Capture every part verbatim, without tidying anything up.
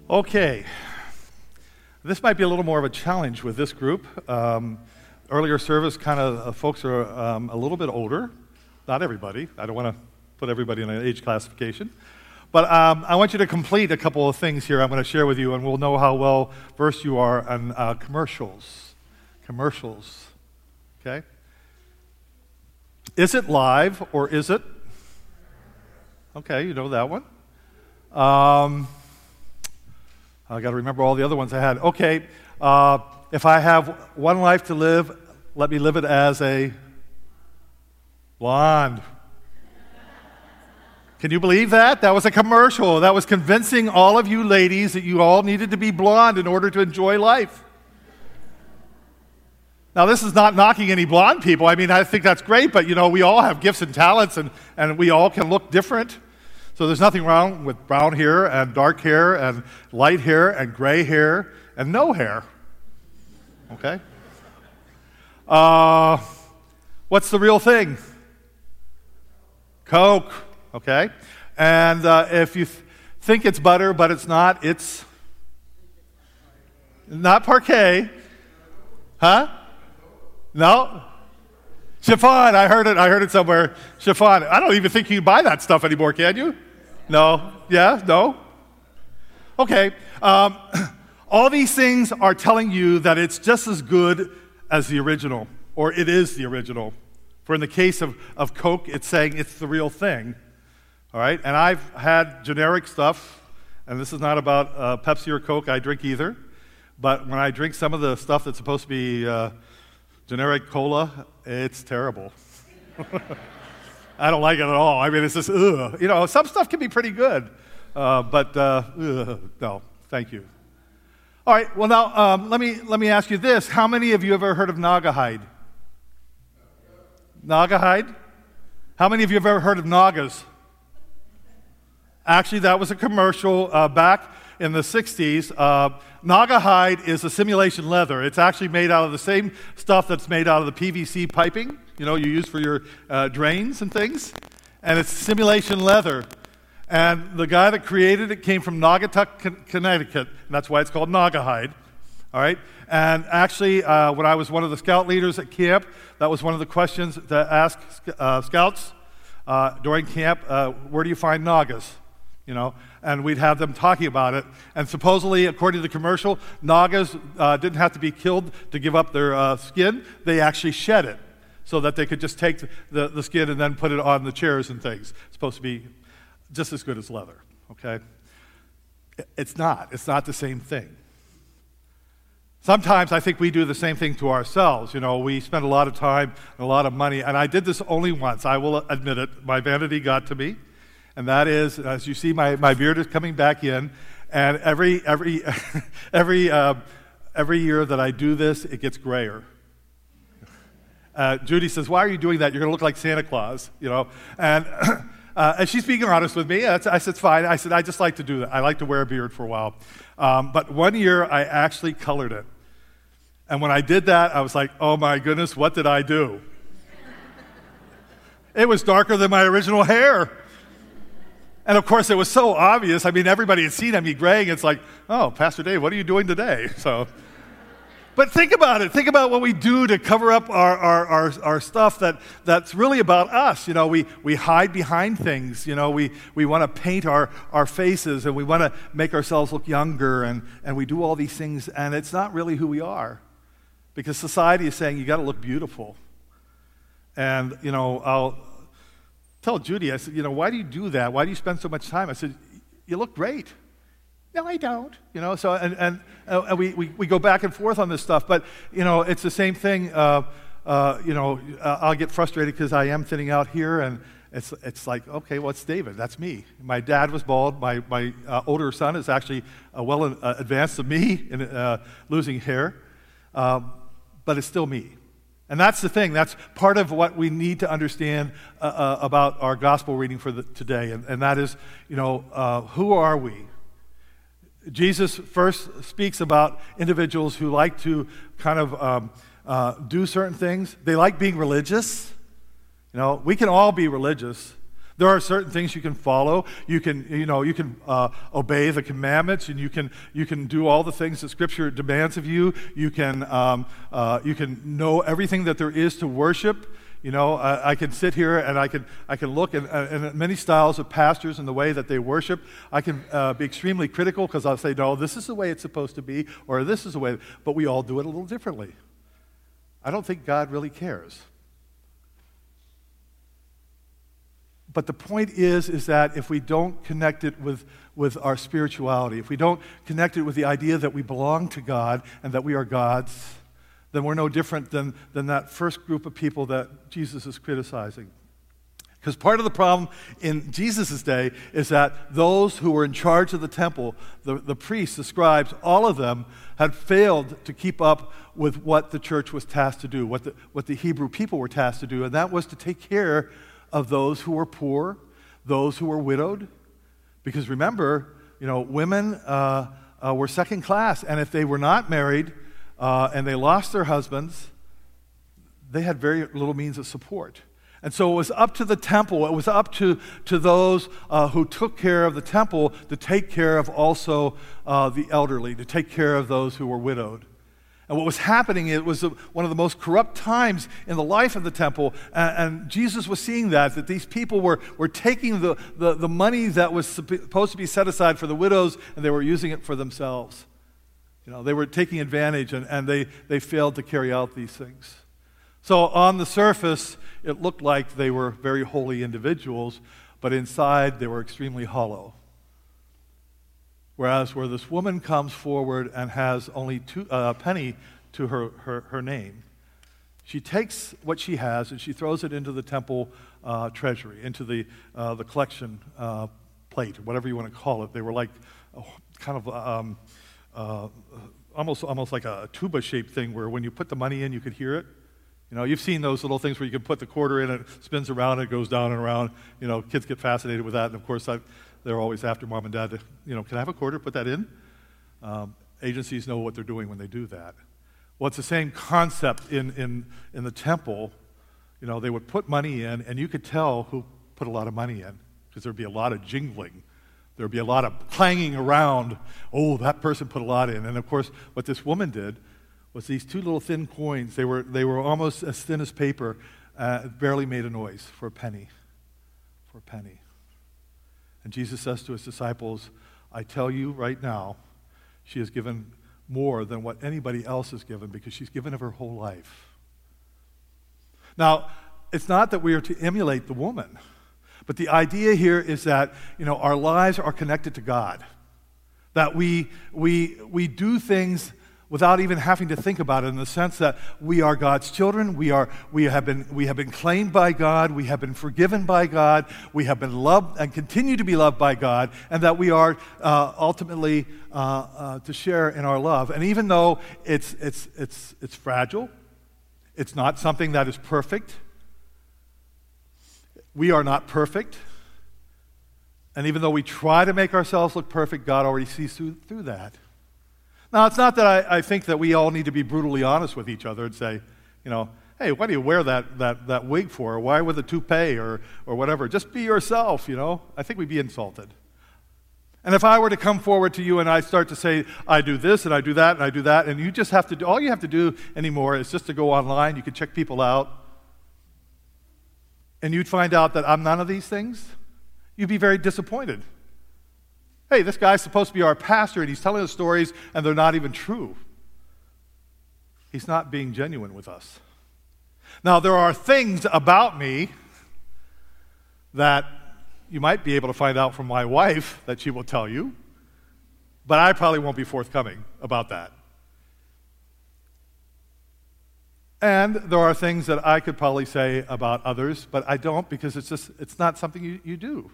Okay, this might be a little more of a challenge with this group. Um, earlier service, kind of uh, folks are um, a little bit older. Not everybody. I don't want to put everybody in an age classification. But um, I want you to complete a couple of things here I'm going to share with you, and we'll know how well versed you are on uh, commercials. Commercials. Okay? Is it live or is it? Okay, you know that one. Um, I got to remember all the other ones I had. Okay, uh, if I have one life to live, let me live it as a blonde. Can you believe that? That was a commercial. That was convincing all of you ladies that you all needed to be blonde in order to enjoy life. Now, this is not knocking any blonde people. I mean, I think that's great, but, you know, we all have gifts and talents, and, and we all can look different. So there's nothing wrong with brown hair and dark hair and light hair and gray hair and no hair. Okay? Uh, what's the real thing? Coke. Okay? And uh, if you th- think it's butter, but it's not, it's not Parquet. Huh? No? Chiffon. I heard it. I heard it somewhere. Chiffon. I don't even think you can buy that stuff anymore, can you? No? Yeah? No? Okay. Um, all these things are telling you that it's just as good as the original, or it is the original. For in the case of, of Coke, it's saying it's the real thing. All right? And I've had generic stuff, and this is not about uh, Pepsi or Coke. I drink either. But when I drink some of the stuff that's supposed to be uh, generic cola, it's terrible. I don't like it at all. I mean, it's just, ugh. You know, some stuff can be pretty good, uh, but uh, ugh, no, thank you. All right, well now, um, let me let me ask you this. How many of you have ever heard of Naugahyde? Naugahyde? How many of you have ever heard of Nagas? Actually, that was a commercial uh, back in the sixties. Uh, Naugahyde is a simulation leather. It's actually made out of the same stuff that's made out of the P V C piping, you know, you use for your uh, drains and things. And it's simulation leather. And the guy that created it came from Naugatuck, Connecticut, and that's why it's called Naugahyde. All right? And actually, uh, when I was one of the scout leaders at camp, that was one of the questions to ask uh, scouts uh, during camp, uh, where do you find Nagas? You know, and we'd have them talking about it. And supposedly, according to the commercial, Nagas uh, didn't have to be killed to give up their uh, skin. They actually shed it so that they could just take the, the skin and then put it on the chairs and things. It's supposed to be just as good as leather, okay? It's not. It's not the same thing. Sometimes I think we do the same thing to ourselves. You know, we spend a lot of time and a lot of money, and I did this only once. I will admit it. My vanity got to me. And that is, as you see, my, my beard is coming back in, and every every every uh, every year that I do this, it gets grayer. Uh, Judy says, "Why are you doing that? You're going to look like Santa Claus," you know. And uh, and she's being honest with me. I said, "Fine." I said, "I just like to do that. I like to wear a beard for a while." Um, but one year, I actually colored it, and when I did that, I was like, "Oh my goodness, what did I do?" It was darker than my original hair. And of course, it was so obvious. I mean, everybody had seen me graying. It's like, oh, Pastor Dave, what are you doing today? So, but think about it. Think about what we do to cover up our, our, our, our stuff that, that's really about us. You know, we, we hide behind things. You know, we, we want to paint our, our faces, and we want to make ourselves look younger, and, and we do all these things, and it's not really who we are. Because society is saying, you got to look beautiful. And, you know, I'll tell Judy, I said, you know, why do you do that? Why do you spend so much time? I said, you look great. No, I don't. You know, so, and, and, uh, and we, we, we go back and forth on this stuff, but, you know, it's the same thing. Uh, uh, you know, uh, I'll get frustrated because I am thinning out here, and it's it's like, okay, well, it's David. That's me. My dad was bald. My, my uh, older son is actually uh, well uh, advanced to me in uh, losing hair, um, but it's still me. And that's the thing. That's part of what we need to understand uh, uh, about our gospel reading for the, today, and, and that is, you know, uh, who are we? Jesus first speaks about individuals who like to kind of um, uh, do certain things. They like being religious. You know, we can all be religious, There are certain things you can follow. You can, you know, you can uh, obey the commandments, and you can you can do all the things that Scripture demands of you. You can um, uh, you can know everything that there is to worship. You know, I, I can sit here and I can I can look at, at many styles of pastors and the way that they worship. I can uh, be extremely critical because I'll say, no, this is the way it's supposed to be, or this is the way. But we all do it a little differently. I don't think God really cares. But the point is, is that if we don't connect it with, with our spirituality, if we don't connect it with the idea that we belong to God and that we are God's, then we're no different than, than that first group of people that Jesus is criticizing. Because part of the problem in Jesus' day is that those who were in charge of the temple, the, the priests, the scribes, all of them had failed to keep up with what the church was tasked to do, what the, what the Hebrew people were tasked to do, and that was to take care of those who were poor, those who were widowed. Because remember, you know, women uh, uh, were second class, and if they were not married uh, and they lost their husbands, they had very little means of support. And so it was up to the temple, it was up to, to those uh, who took care of the temple to take care of also uh, the elderly, to take care of those who were widowed. And what was happening, it was one of the most corrupt times in the life of the temple, and, and Jesus was seeing that, that these people were, were taking the, the, the money that was supposed to be set aside for the widows, and they were using it for themselves. You know, they were taking advantage, and, and they, they failed to carry out these things. So on the surface, it looked like they were very holy individuals, but inside they were extremely hollow. Whereas where this woman comes forward and has only two, uh, a penny to her, her, her name, she takes what she has and she throws it into the temple uh, treasury, into the, uh, the collection uh, plate, or whatever you want to call it. They were like oh, kind of um, uh, almost, almost like a tuba-shaped thing where when you put the money in, you could hear it. You know, you've seen those little things where you can put the quarter in, and it spins around, and it goes down and around. You know, kids get fascinated with that, and of course, I've, they're always after mom and dad to, you know, can I have a quarter? Put that in. Um, agencies know what they're doing when they do that. Well, it's the same concept in, in, in the temple. You know, they would put money in, and you could tell who put a lot of money in, because there'd be a lot of jingling. There'd be a lot of clanging around. Oh, that person put a lot in. And of course, what this woman did was these two little thin coins. They were, they were almost as thin as paper. Uh, barely made a noise for a penny. For a penny. And Jesus says to his disciples, I tell you right now, she has given more than what anybody else has given because she's given of her whole life. Now, it's not that we are to emulate the woman, but the idea here is that, you know, our lives are connected to God. That we, we, we do things without even having to think about it, in the sense that we are God's children, we are we have been we have been claimed by God, we have been forgiven by God, we have been loved and continue to be loved by God, and that we are uh, ultimately uh, uh, to share in our love. And even though it's it's it's it's fragile, it's not something that is perfect. We are not perfect. And even though we try to make ourselves look perfect, God already sees through, through that. Now, it's not that I, I think that we all need to be brutally honest with each other and say, you know, hey, why do you wear that, that, that wig for? Or why with a toupee or, or whatever? Just be yourself, you know. I think we'd be insulted. And if I were to come forward to you and I start to say, I do this and I do that and I do that, and you just have to do, all you have to do anymore is just to go online, you can check people out, and you'd find out that I'm none of these things, you'd be very disappointed. Hey, this guy's supposed to be our pastor, and he's telling us stories, and they're not even true. He's not being genuine with us. Now, there are things about me that you might be able to find out from my wife that she will tell you, but I probably won't be forthcoming about that. And there are things that I could probably say about others, but I don't, because it's just it's not something you, you do.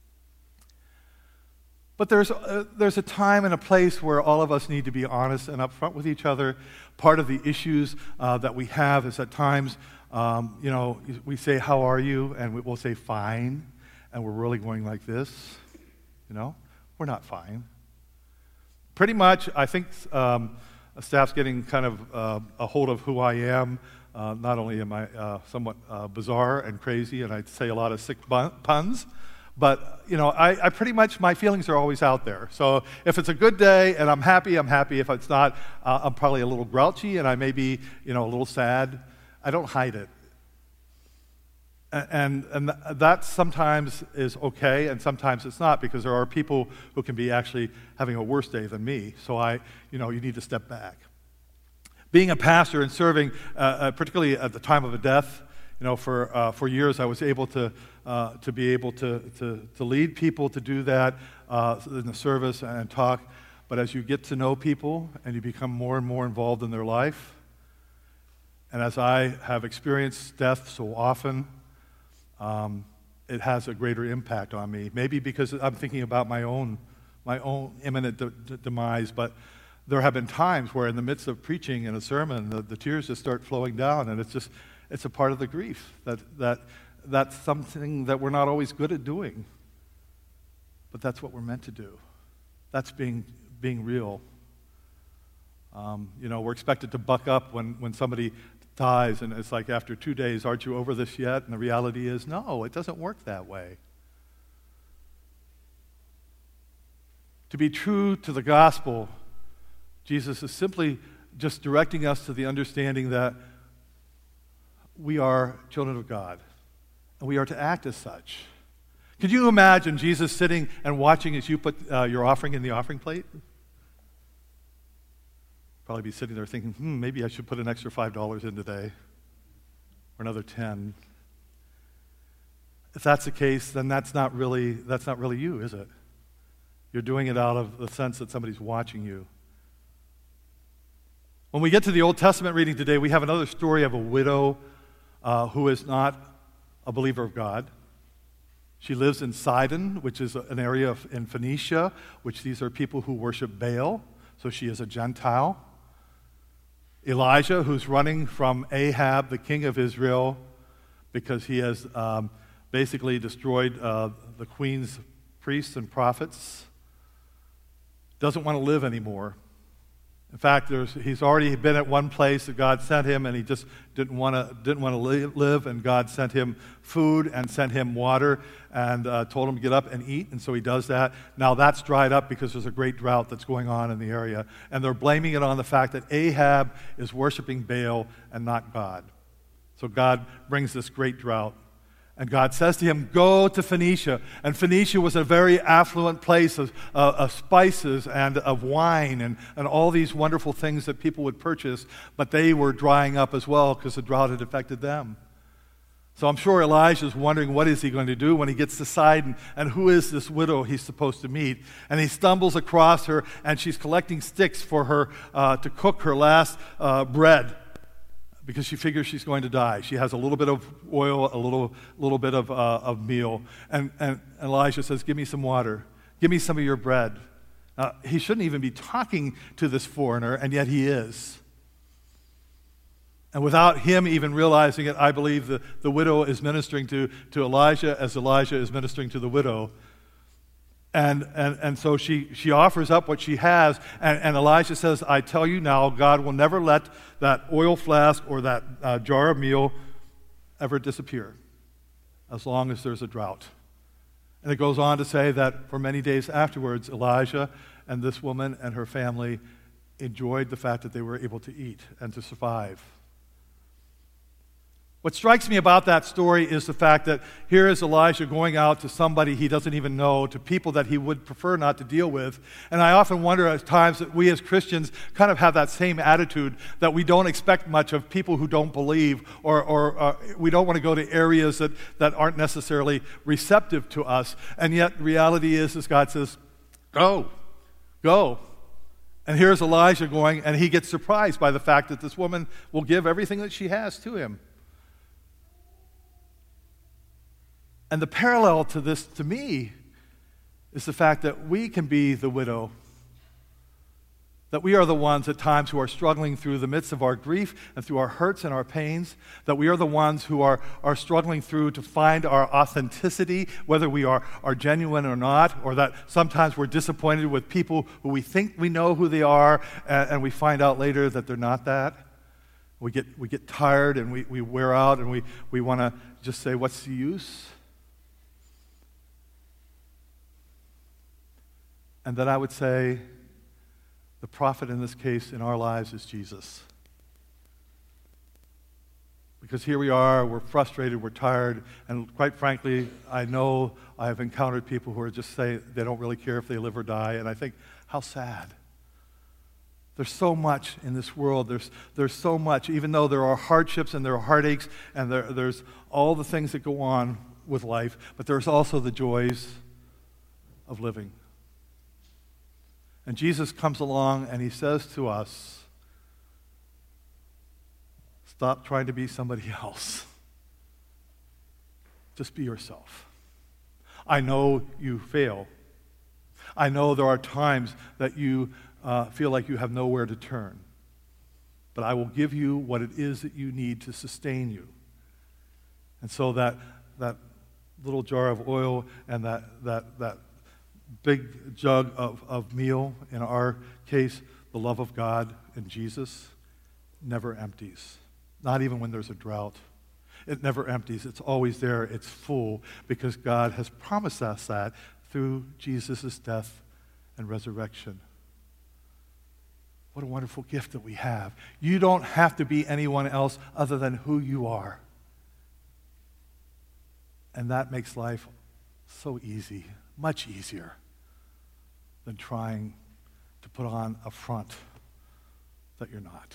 But there's a, there's a time and a place where all of us need to be honest and upfront with each other. Part of the issues uh, that we have is at times, um, you know, we say, how are you? And we, we'll say, fine. And we're really going like this. You know, we're not fine. Pretty much, I think um, staff's getting kind of uh, a hold of who I am. Uh, not only am I uh, somewhat uh, bizarre and crazy, and I say a lot of sick bun- puns, but you know, I, I pretty much, my feelings are always out there. So if it's a good day and I'm happy, I'm happy. If it's not, uh, I'm probably a little grouchy and I may be, you know, a little sad. I don't hide it. And, and that sometimes is okay, and sometimes it's not, because there are people who can be actually having a worse day than me. So I, you know, you need to step back. Being a pastor and serving, uh, uh, particularly at the time of a death, you know, for uh, for years I was able to uh, to be able to, to to lead people to do that uh, in the service and talk. But as you get to know people and you become more and more involved in their life, and as I have experienced death so often, Um, it has a greater impact on me. Maybe because I'm thinking about my own, my own imminent de- de- demise. But there have been times where, in the midst of preaching in a sermon, the, the tears just start flowing down, and it's just, it's a part of the grief. That that that's something that we're not always good at doing. But that's what we're meant to do. That's being being real. Um, you know, we're expected to buck up when when somebody dies, and it's like, after two days, aren't you over this yet? And the reality is, no, it doesn't work that way. To be true to the gospel, Jesus is simply just directing us to the understanding that we are children of God, and we are to act as such. Could you imagine Jesus sitting and watching as you put uh, your offering in the offering plate? Probably be sitting there thinking, hmm, maybe I should put an extra five dollars in today, or another ten. If that's the case, then that's not really that's not really you, is it? You're doing it out of the sense that somebody's watching you. When we get to the Old Testament reading today, we have another story of a widow uh, who is not a believer of God. She lives in Sidon, which is an area of, in Phoenicia, which these are people who worship Baal, so she is a Gentile. Elijah, who's running from Ahab, the king of Israel, because he has um, basically destroyed uh, the queen's priests and prophets, doesn't want to live anymore. In fact, there's, he's already been at one place that God sent him, and he just didn't want to didn't want to live. And God sent him food and sent him water, and uh, told him to get up and eat. And so he does that. Now that's dried up because there's a great drought that's going on in the area, and they're blaming it on the fact that Ahab is worshiping Baal and not God. So God brings this great drought. And God says to him, go to Phoenicia. And Phoenicia was a very affluent place of, uh, of spices and of wine and, and all these wonderful things that people would purchase, but they were drying up as well because the drought had affected them. So I'm sure Elijah's wondering, what is he going to do when he gets to Sidon, and who is this widow he's supposed to meet? And he stumbles across her, and she's collecting sticks for her uh, to cook her last uh, bread, because she figures she's going to die. She has a little bit of oil, a little little bit of, uh, of meal. And, and Elijah says, give me some water. Give me some of your bread. Uh, he shouldn't even be talking to this foreigner, and yet he is. And without him even realizing it, I believe the, the widow is ministering to, to Elijah as Elijah is ministering to the widow. And, and, and so she, she offers up what she has, and, and Elijah says, I tell you now, God will never let that oil flask or that uh, jar of meal ever disappear as long as there's a drought. And it goes on to say that for many days afterwards, Elijah and this woman and her family enjoyed the fact that they were able to eat and to survive. What strikes me about that story is the fact that here is Elijah going out to somebody he doesn't even know, to people that he would prefer not to deal with. And I often wonder at times that we as Christians kind of have that same attitude, that we don't expect much of people who don't believe, or, or uh, we don't want to go to areas that, that aren't necessarily receptive to us. And yet reality is, as God says, go, go. And here's Elijah going, and he gets surprised by the fact that this woman will give everything that she has to him. And the parallel to this, to me, is the fact that we can be the widow. That we are the ones at times who are struggling through the midst of our grief and through our hurts and our pains. That we are the ones who are, are struggling through to find our authenticity, whether we are, are genuine or not, or that sometimes we're disappointed with people who we think we know who they are, and, and we find out later that they're not that. We get, we get tired and we, we wear out and we, we want to just say, what's the use? And then I would say, the prophet in this case in our lives is Jesus. Because here we are, we're frustrated, we're tired, and quite frankly, I know I have encountered people who are just say they don't really care if they live or die, and I think, how sad. There's so much in this world. There's, there's so much, even though there are hardships and there are heartaches and there, there's all the things that go on with life, but there's also the joys of living. And Jesus comes along and he says to us, stop trying to be somebody else. Just be yourself. I know you fail. I know there are times that you uh, feel like you have nowhere to turn. But I will give you what it is that you need to sustain you. And so that that little jar of oil and that that that big jug of, of meal, in our case, the love of God and Jesus, never empties. Not even when there's a drought. It never empties. It's always there. It's full because God has promised us that through Jesus' death and resurrection. What a wonderful gift that we have. You don't have to be anyone else other than who you are. And that makes life so easy, much easier than trying to put on a front that you're not.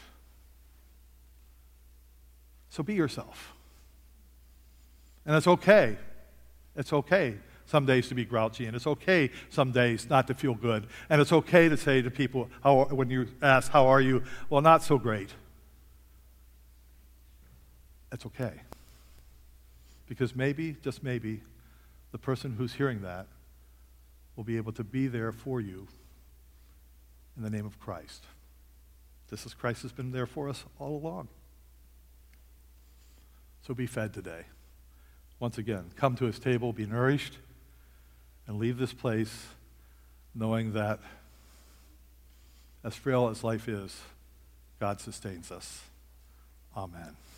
So be yourself. And it's okay. It's okay some days to be grouchy, and it's okay some days not to feel good. And it's okay to say to people, how, when you ask, how are you? Well, not so great. It's okay. Because maybe, just maybe, the person who's hearing that will be able to be there for you in the name of Christ. Just as Christ has been there for us all along. So be fed today. Once again, come to his table, be nourished, and leave this place knowing that as frail as life is, God sustains us. Amen.